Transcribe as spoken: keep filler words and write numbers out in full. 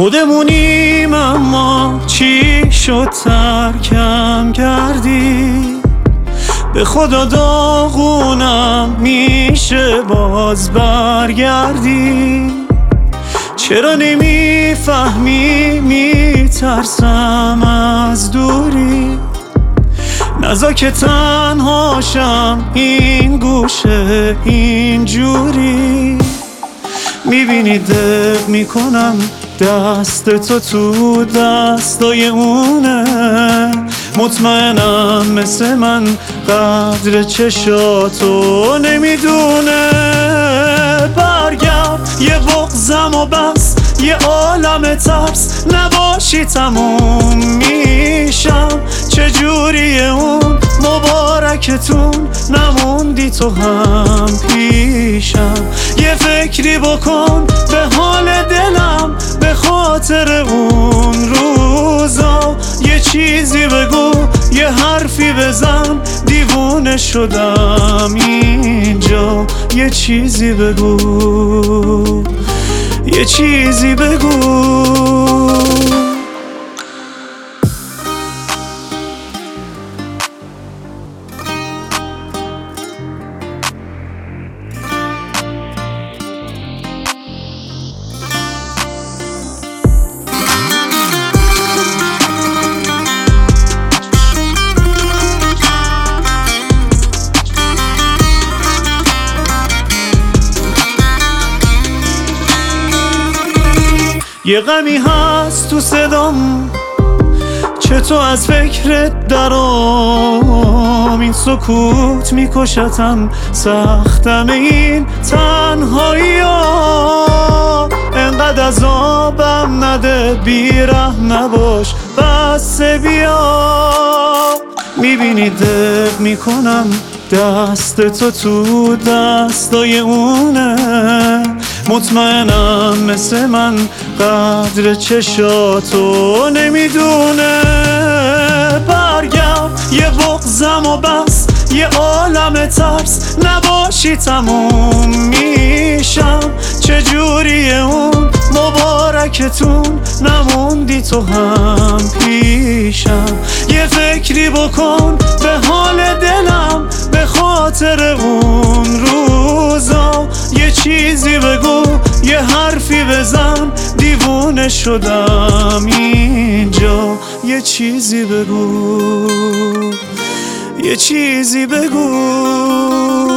خودمونیم اما چی شد ترکم کردی؟ به خدا داغونم میشه باز برگردی؟ چرا نمیفهمی میترسم از دوری؟ نزا که تنهاشم این گوشه اینجوری. میبینی دق میکنم دست تو تو دستای اونه، مطمئنم مثل من قدر چشاتو نمیدونه. برگرد یه بغضم و بس، یه عالم ترس نباشی تموم میشم. چجوریه اون مبارکتون نموندی تو هم پیشم؟ یه فکری بکن به حال دلم به خاطر اون روزا. یه چیزی بگو یه حرفی بزن، دیوونه شدم اینجا. یه چیزی بگو، یه چیزی بگو. یه غمی هست تو صدام چطور از فکرت درام. این سکوت میکشتم، سختم این تنهایی ها. انقدر عذابم نده، بی‌رحم نباش بس بیا. میبینی دق میکنم دست تو تو دستای اونه، مطمئنم مثل من قدر چشاتو نمیدونه. برگرد یه بغضم و بس، یه عالم ترس نباشی تموم میشم. چجوریه اون مبارکتون نموندی تو هم پیشم؟ یه فکری بکن به حال دلم به خاطر اون روزا. یه چیزی بگو یه حرفی بزن، دیوونه شدم اینجا. یه چیزی بگو، یه چیزی بگو.